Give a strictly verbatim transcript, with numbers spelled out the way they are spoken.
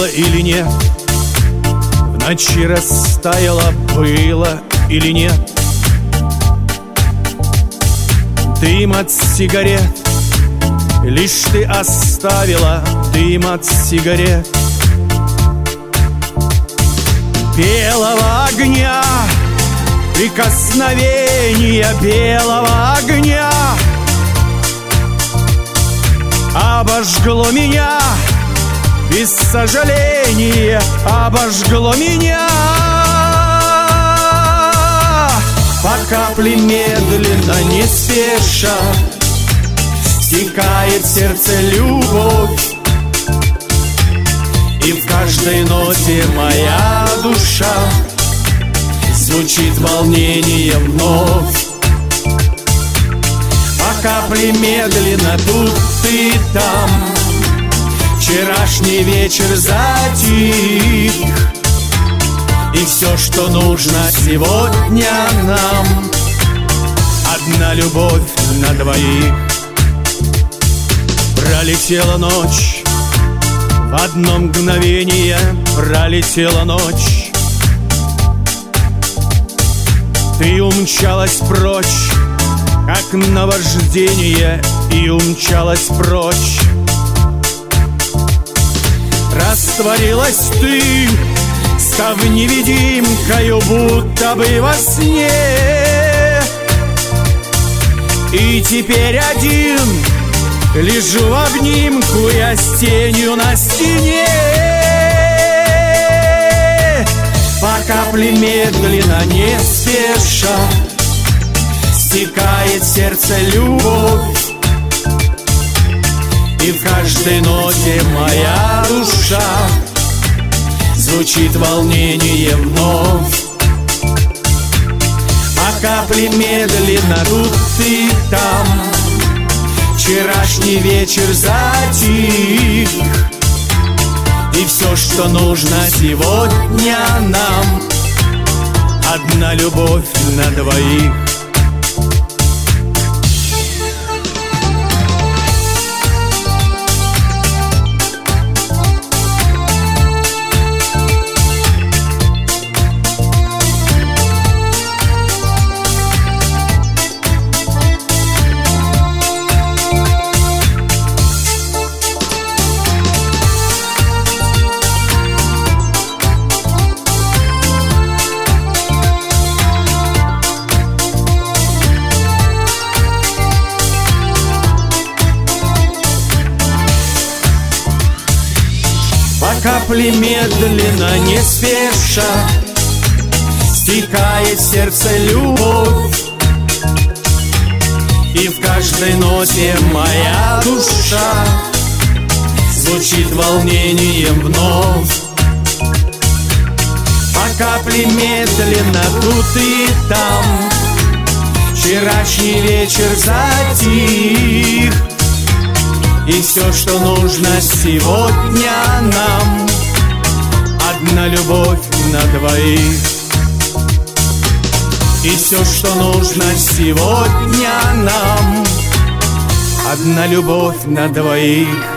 было или нет, в ночи растаяло, было или нет. Дым от сигарет, лишь ты оставила дым от сигарет. Белого огня, прикосновения белого огня обожгло меня, без сожаления обожгло меня. По капле медленно, не спеша, стекает в сердце любовь, и в каждой ноте моя душа звучит волнение вновь. По капле медленно, тут и там, вчерашний вечер затих, и все, что нужно сегодня нам, одна любовь на двоих. Пролетела ночь, в одно мгновение пролетела ночь. Ты умчалась прочь, как наваждение, и умчалась прочь. Растворилась ты, став невидимкою, будто бы во сне. И теперь один лежу в обнимку я с тенью на стене. По капле медленно, не спеша, стекает в сердце любовь, и в каждой ноте моя душа звучит волнение вновь. По капле медленно, тут и там, вчерашний вечер затих, и все, что нужно сегодня нам, одна любовь на двоих. По капле медленно, не спеша, стекает в сердце любовь, и в каждой ноте моя душа звучит волнением вновь. По капле медленно, тут и там, вчерашний вечер затих, и все, что нужно сегодня нам, одна любовь на двоих. И все, что нужно сегодня нам, одна любовь на двоих.